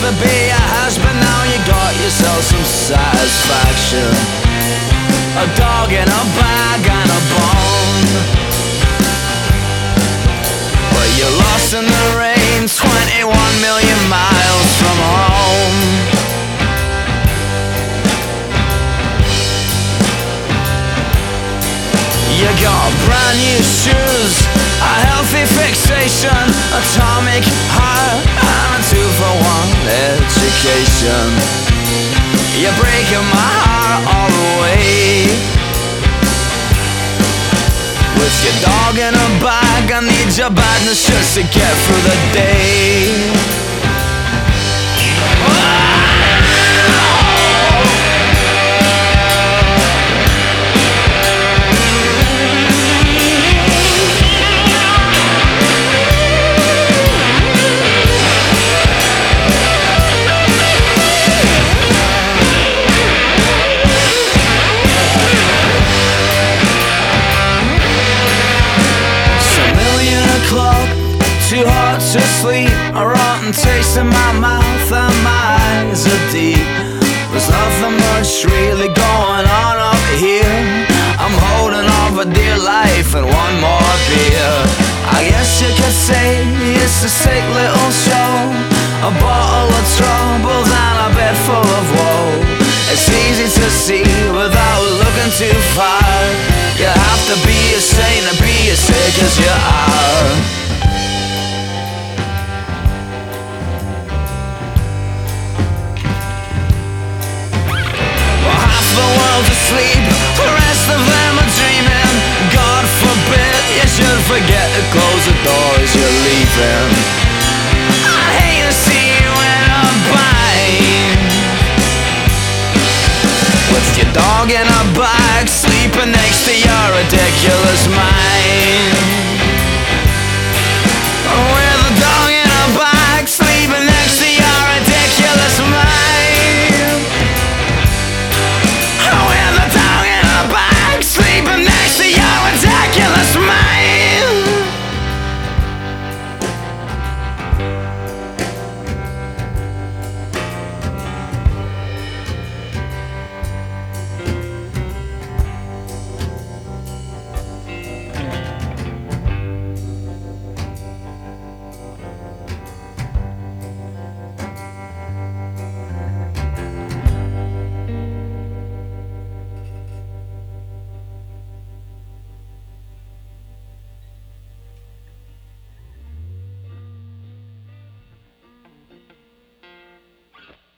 to be a husband, now you got yourself some satisfaction. A dog in a bag and a bone. But you're lost in the rain, 21 million miles from home. You got brand new shoes, a healthy fixation, atomic heart, and a 2-for-1 education. You're breaking my heart all the way. With your dog in a bag, I need your badness just to get through the day. Too hard to sleep, a rotten taste in my mouth and my eyes are deep. There's nothing much really going on up here. I'm holding on for dear life and one more beer. I guess you could say it's a sick little show, a bottle of troubles and a bed full of woe. It's easy to see without looking too far. You have to be a saint to be as sick as you are. The world's asleep, the rest of them are dreaming. God forbid you should forget to close the door as you're leaving. I hate to see you in a bind, with your dog in a bag, sleeping next to your ridiculous mind.